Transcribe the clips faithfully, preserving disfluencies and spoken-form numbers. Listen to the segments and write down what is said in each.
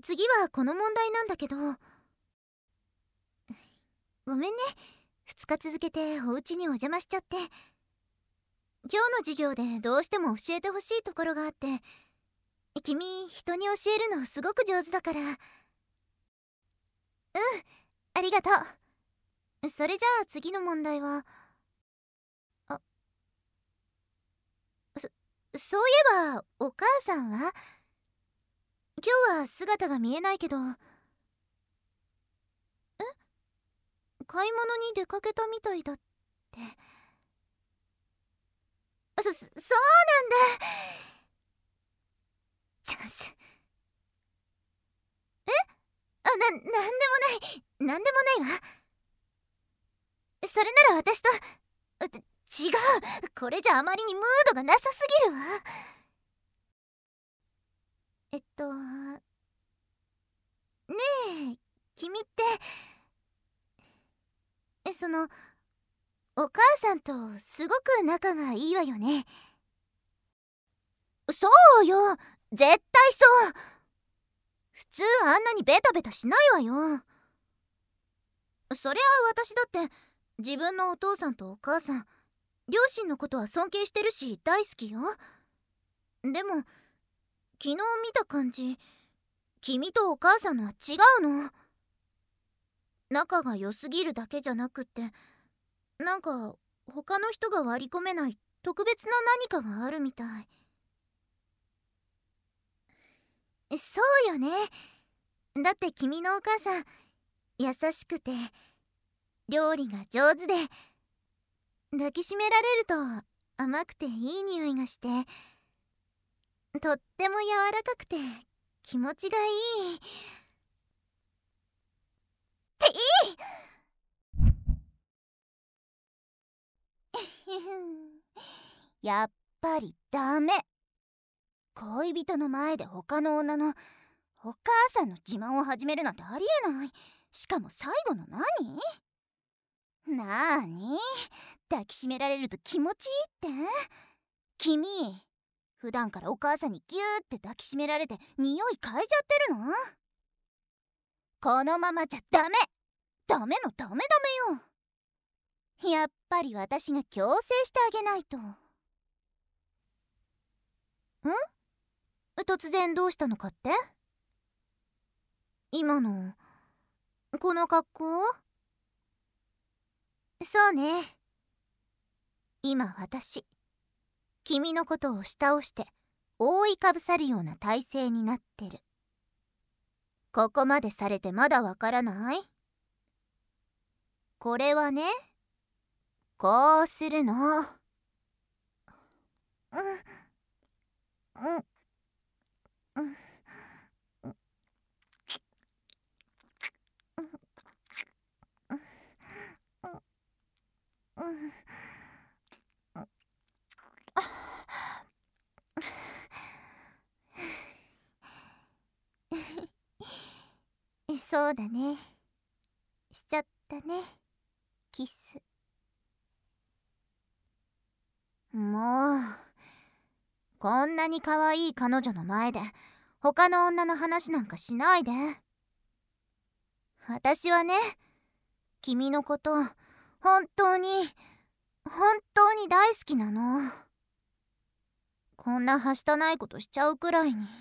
次はこの問題なんだけど、ごめんね、ふつか続けてお家にお邪魔しちゃって。今日の授業でどうしても教えてほしいところがあって、君人に教えるのすごく上手だから。うん、ありがとう。それじゃあ次の問題は、あ、そ、そういえばお母さんは？今日は姿が見えないけど。え？買い物に出かけたみたいだって。そ、そそうなんだ。チャンス。え？あ、な、なんでもない。なんでもないわ。それなら私と、う違う。これじゃあまりにムードがなさすぎるわ。えっと、ねえ、君って、その、お母さんとすごく仲がいいわよね。そうよ、絶対そう。普通あんなにベタベタしないわよ。そりゃあ私だって自分のお父さんとお母さん、両親のことは尊敬してるし大好きよ。でも昨日見た感じ、君とお母さんのは違うの。仲が良すぎるだけじゃなくって、なんか他の人が割り込めない特別な何かがあるみたい。そうよね。だって君のお母さん優しくて料理が上手で、抱きしめられると甘くていい匂いがして、とっても柔らかくて気持ちがいい。っていいやっぱりダメ。恋人の前で他の女のお母さんの自慢を始めるなんてありえない。しかも最後の何？なーに？抱きしめられると気持ちいいって？君普段からお母さんにギューって抱きしめられて匂い嗅いじゃってるの？このままじゃダメ。ダメのダメダメよ。やっぱり私が強制してあげないと。ん？突然どうしたのかって？今のこの格好？そうね。今私君のことを下をして覆いかぶさるような体勢になってる。ここまでされてまだわからない？これはね、こうするの。うん、うん、うん、うん、うん、そうだね。しちゃったね、キス。もうこんなに可愛い彼女の前で他の女の話なんかしないで。私はね、君のこと本当に本当に大好きなの。こんなはしたないことしちゃうくらいに。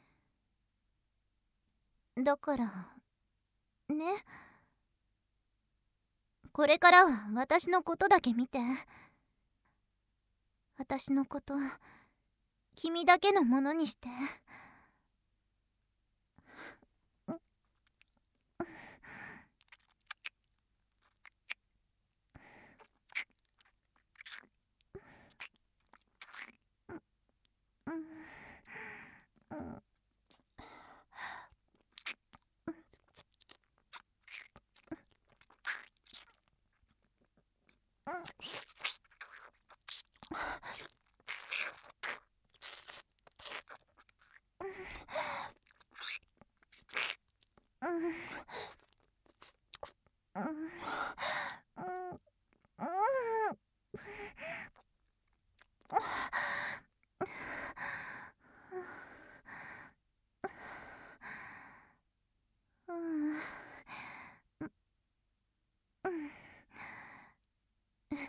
だからね、これからは私のことだけ見て。私のこと君だけのものにして。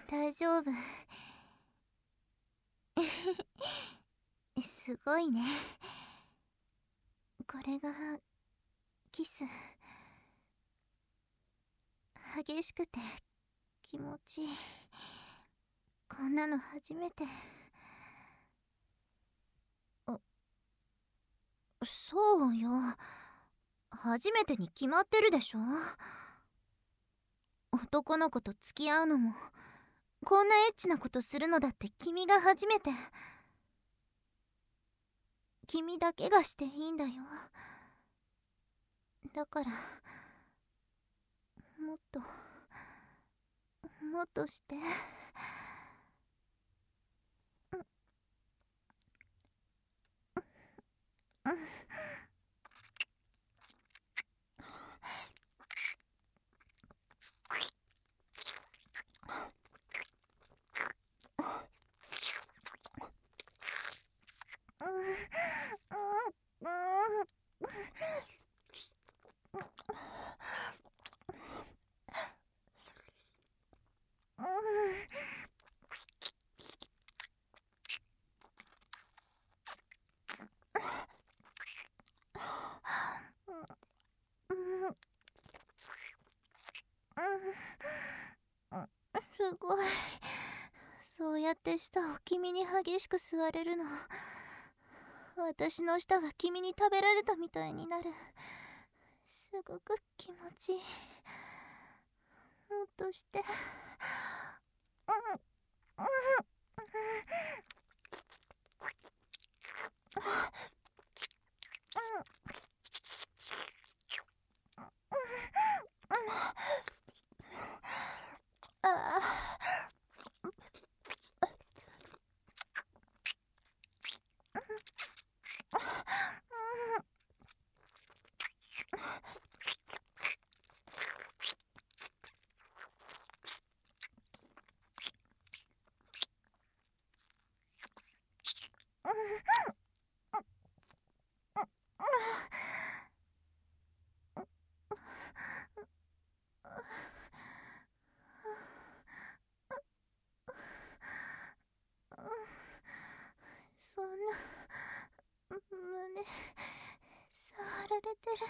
大丈夫。すごいね。これがキス。激しくて気持ちいい。こんなの初めて。あ、そうよ。初めてに決まってるでしょ。男の子と付き合うのも、こんなエッチなことするのだって君が初めて。君だけがしていいんだよ。だからもっともっとして。うん。すごい。そうやって舌を君に激しく吸われるの、私の舌が君に食べられたみたいになる。すごく気持ちいい。もっとして。そんな胸触られてる。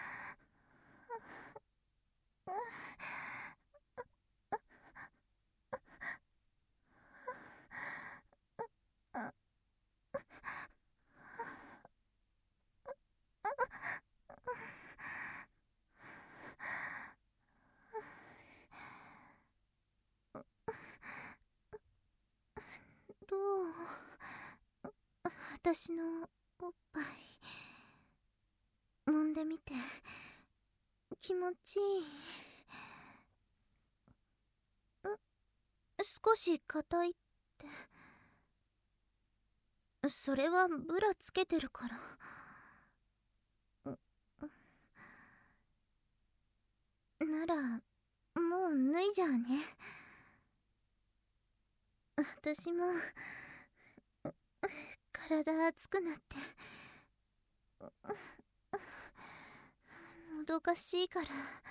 どう？私のおっぱい揉んでみて。気持ちいい？少し硬いって。それはブラつけてるから。ならもう脱いじゃうね。私も体熱くなってもどかしいから。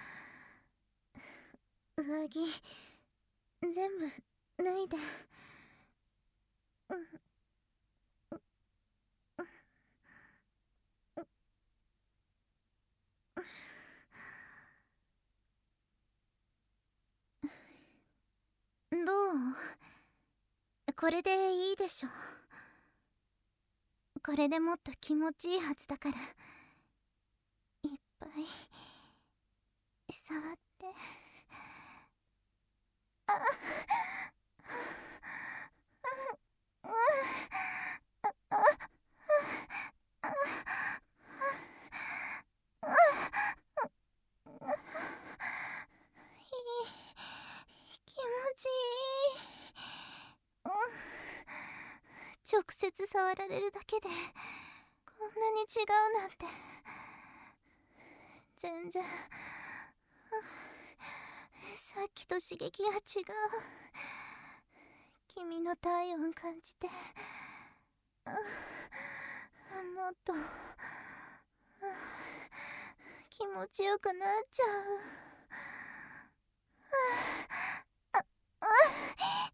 上着全部脱いで。どう？これでいいでしょ。これでもっと気持ちいいはずだから。いっぱい触って。あっ気持ちいい。直接触られるだけでこんなに違うなんて。全然さっきと刺激が違う。君の体温感じてもっと気持ちよくなっちゃう。あっあっ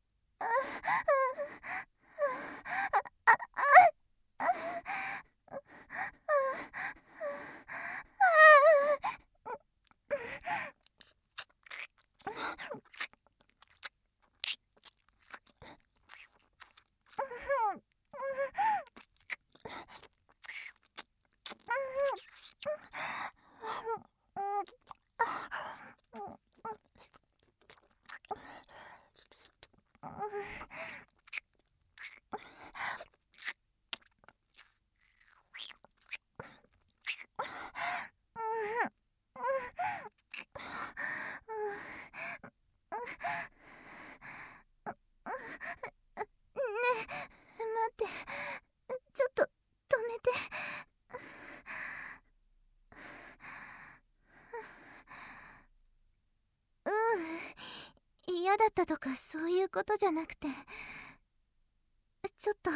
ったとかそういうことじゃなくて、ちょっと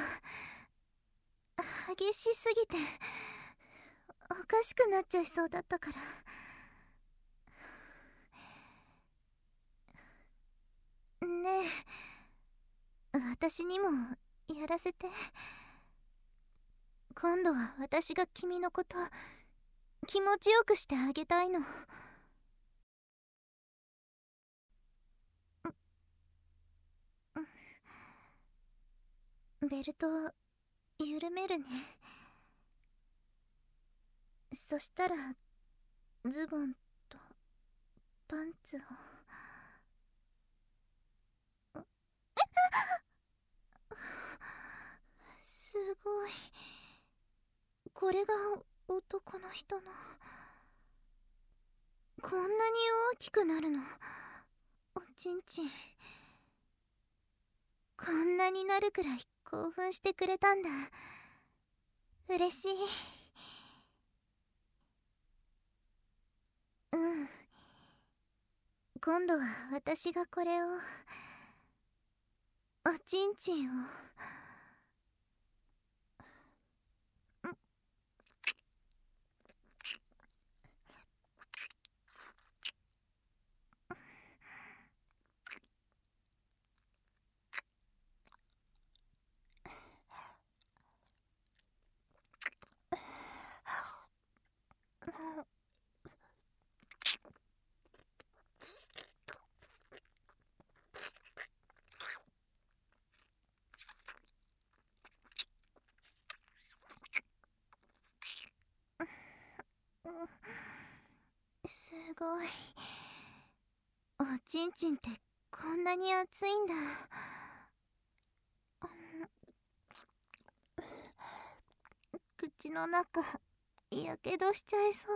激しすぎておかしくなっちゃいそうだったから。ねえ、私にもやらせて。今度は私が君のこと気持ちよくしてあげたいの。ベルト緩めるね。そしたらズボンとパンツを。すごい。これが男の人の。こんなに大きくなるの。おちんちん。こんなになるくらい興奮してくれたんだ。嬉しい。うん。今度は私がこれを、おちんちんを。すごい。おちんちんってこんなに熱いんだ。口の中やけどしちゃいそう。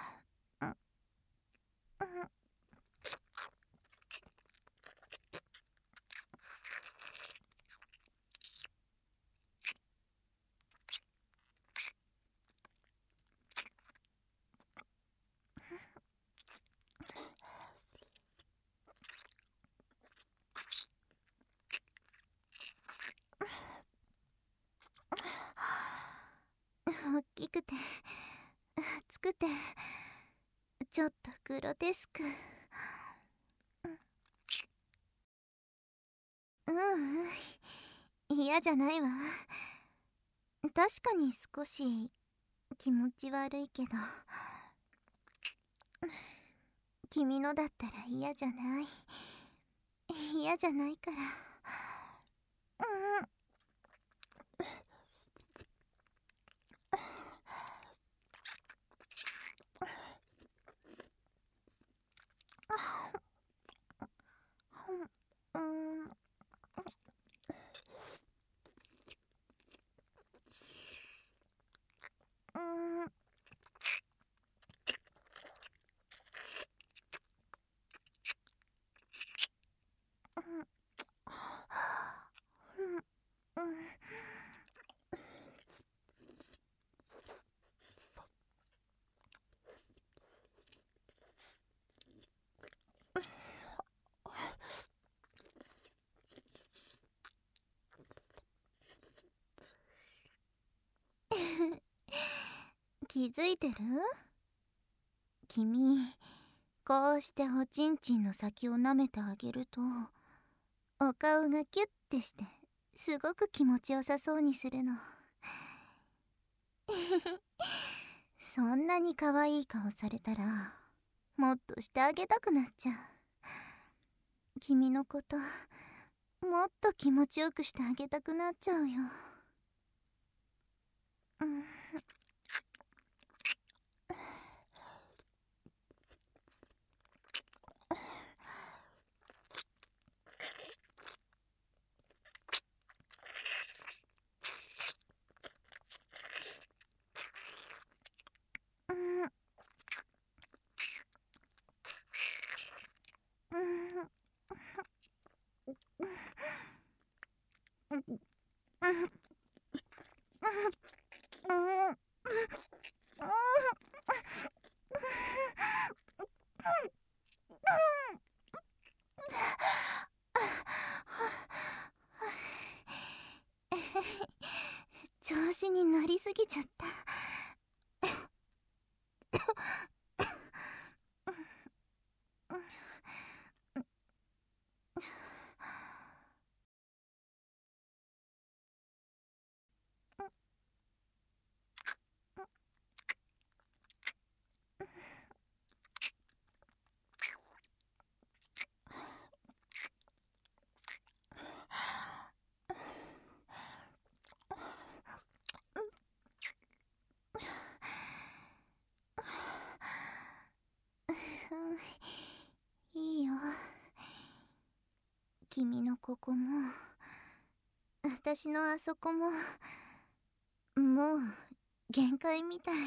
大きくて熱くてちょっとグロテスク。ううん、嫌じゃないわ。確かに少し気持ち悪いけど、君のだったら嫌じゃない。嫌じゃないから。うん。うん。うん。気づいてる？君、こうしておちんちんの先を舐めてあげると、お顔がキュッてしてすごく気持ちよさそうにするの。そんなに可愛い顔されたらもっとしてあげたくなっちゃう。君のこともっと気持ちよくしてあげたくなっちゃうよ。うん。 げちゃった。いいよ。君のここも私のあそこももう限界みたい。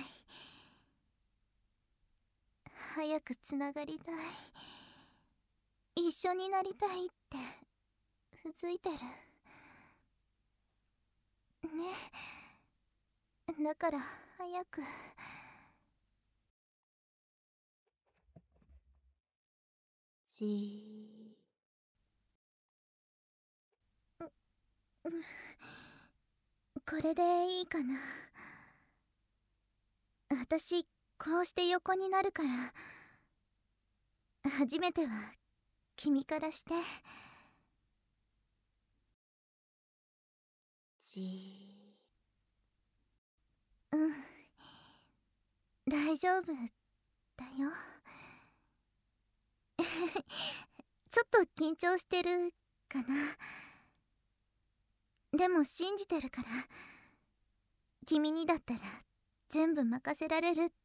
早くつながりたい、一緒になりたいってうずいてるね。だから早く。じーこれでいいかな。私こうして横になるから、初めては君からして。じーうん、大丈夫だよ。ちょっと緊張してるかな。でも信じてるから、君にだったら全部任せられるって。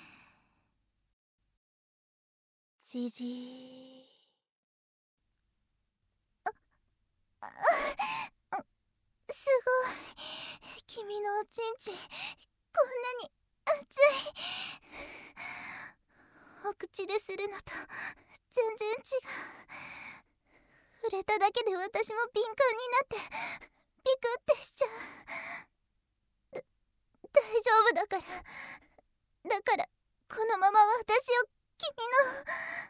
じじーああすごい、君のおちんちんこんなに熱い。お口でするのと全然違う。触れただけで私も敏感になってビクってしちゃう。だ大丈夫だから。だからこのまま私を君の。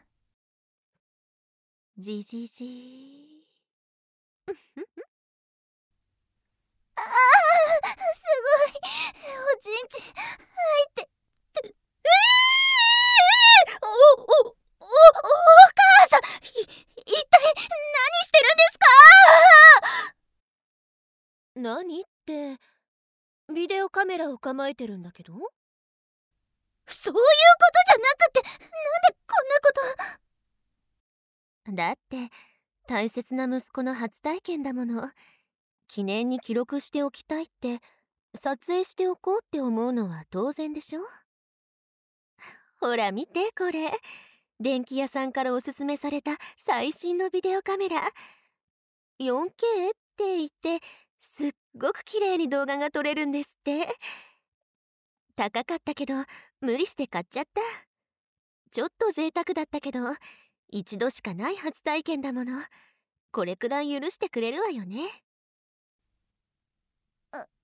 じじじああすごい、おちんち入ってってええー、おおおお母さん、い一体何してるんですか？ 何って、ビデオカメラを構えてるんだけど。 そういうことじゃなくて、なんでこんなこと。 だって大切な息子の初体験だもの。記念に記録しておきたいって撮影しておこうって思うのは当然でしょ。ほら見てこれ、電気屋さんからおすすめされた最新のビデオカメラ よんケー って言ってすっごく綺麗に動画が撮れるんですって。高かったけど無理して買っちゃった。ちょっと贅沢だったけど一度しかない初体験だもの。これくらい許してくれるわよね。 ああ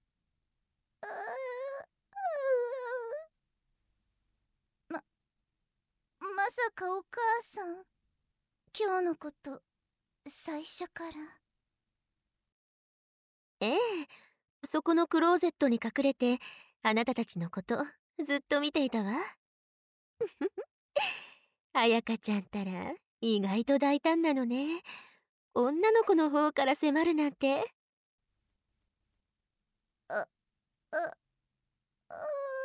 ままさかお母さん、今日のこと最初から。 ええ、そこのクローゼットに隠れてあなたたちのことずっと見ていたわ。彩香ちゃんたら意外と大胆なのね。女の子の方から迫るなんて。 あああ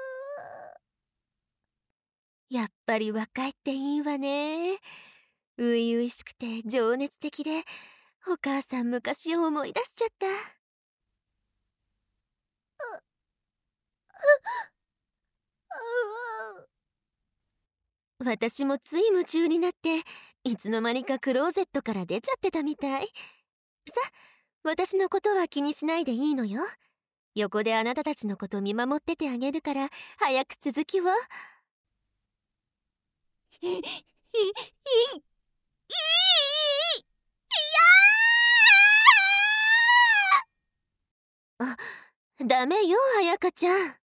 やっぱり若いっていいわね。初々しくて情熱的で、お母さん昔を思い出しちゃった。私もつい夢中になっていつの間にかクローゼットから出ちゃってたみたい。さ、私のことは気にしないでいいのよ。横であなたたちのこと見守っててあげるから、早く続きを。 いいいいいいいあ、ダメよ彩香ちゃん。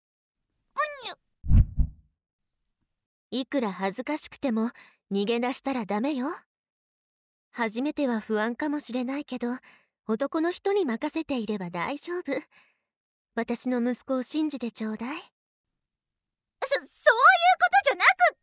いくら恥ずかしくても逃げ出したらダメよ。初めては不安かもしれないけど、男の人に任せていれば大丈夫。 私の息子を信じてちょうだい。 そ、そういうことじゃなくって、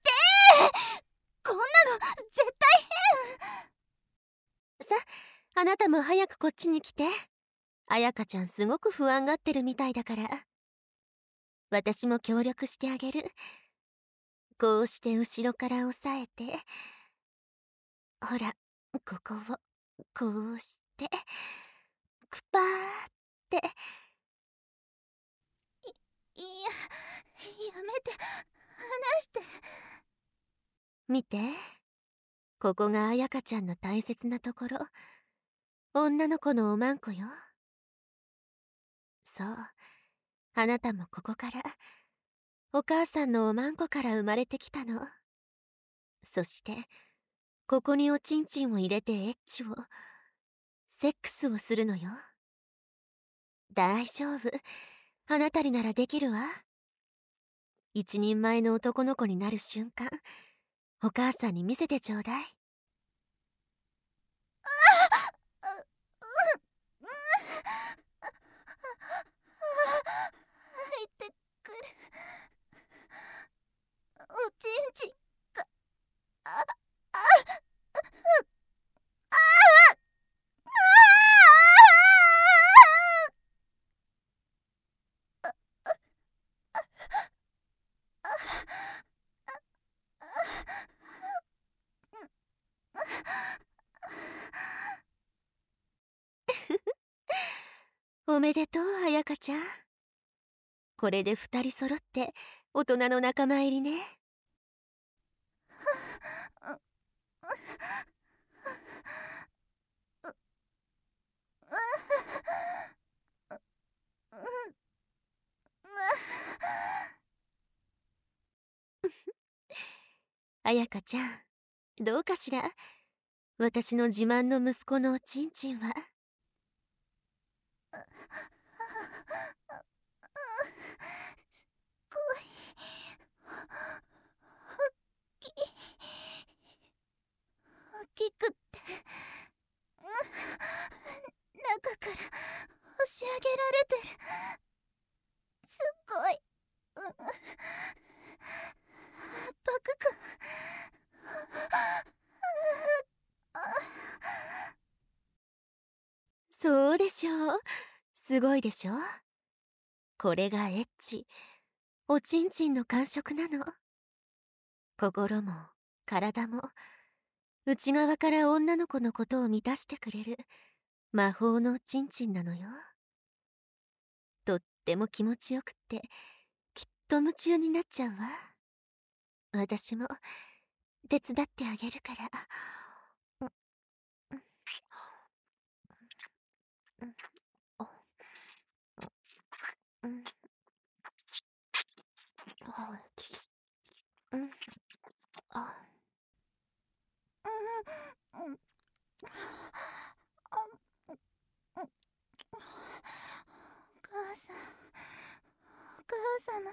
こんなの絶対変。 さ、あなたも早くこっちに来て。彩香ちゃんすごく不安がってるみたいだから。私も協力してあげる。こうして後ろから押さえて、ほら、ここをこうしてクパーって。 い、いや、やめて、離して。 見て、ここが彩香ちゃんの大切なところ。女の子のおまんこよ。そう、あなたもここからお母さんのおまんこから生まれてきたの。そしてここにおちんちんを入れてエッチをセックスをするのよ。大丈夫、あなたにならできるわ。一人前の男の子になる瞬間、お母さんに見せてちょうだい。 入ってくる。おちんちんが、あ、あ、あ、 おめでとう、彩香ちゃん。これで二人揃って大人の仲間入りね。彩香ちゃん、どうかしら。私の自慢の息子のおちんちんは。 大きくって、中から押し上げられてる。すごい、圧迫感。 そうでしょう。すごいでしょ。これがエッチ、おちんちんの感触なの。心も体も内側から女の子のことを満たしてくれる魔法のおちんちんなのよ。とっても気持ちよくってきっと夢中になっちゃうわ。私も手伝ってあげるから。 お母さん、お母様。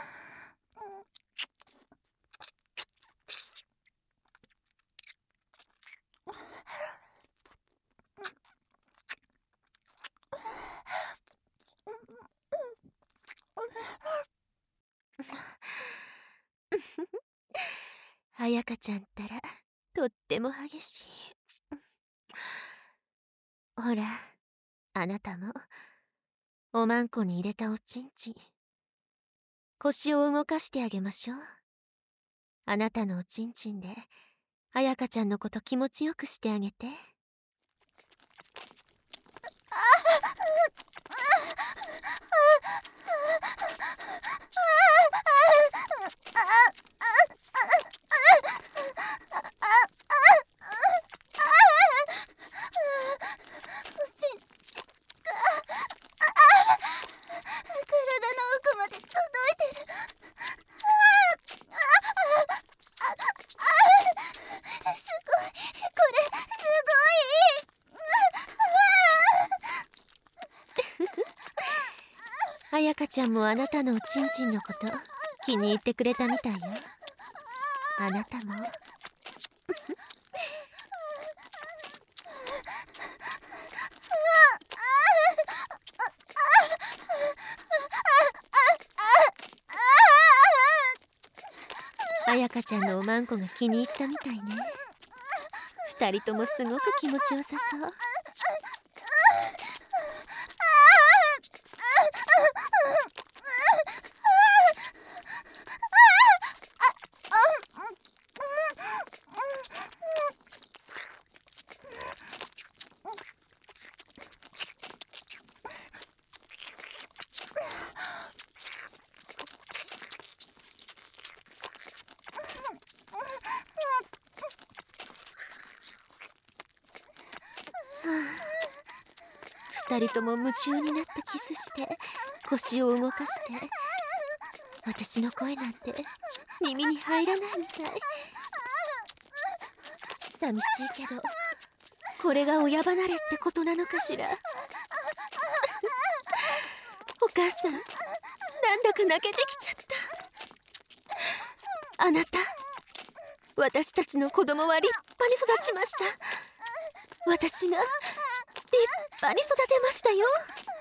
彩香ちゃんったらとっても激しい。ほら、あなたもおまんこに入れたおちんちん、腰を動かしてあげましょう。あなたのおちんちんで彩香ちゃんのこと気持ちよくしてあげて。 体の奥まで届いてる。すごい、これすごい。彩香ちゃんもあなたのおちんちんのこと気に入ってくれたみたいよ。あなたも。 彩香ちゃんのおまんこが気に入ったみたいね。二人ともすごく気持ちよさそう。二人とも夢中になってキスして腰を動かして、私の声なんて耳に入らないみたい。寂しいけどこれが親離れってことなのかしら。お母さん、なんだか泣けてきちゃった。あなた、私たちの子供は立派に育ちました。私が立派に育てましたよ。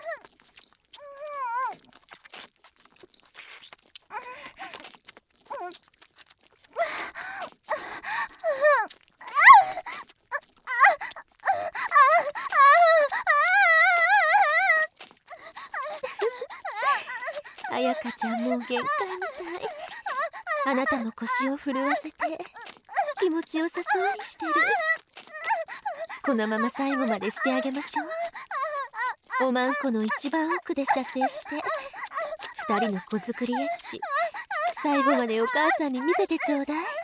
彩香ちゃんもう限界みたい。あなたも腰を震わせて気持ちよさそうにしてる。このまま最後までしてあげましょう。おまんこの一番奥で射精して二人の子作りエッチ、最後までお母さんに見せてちょうだい。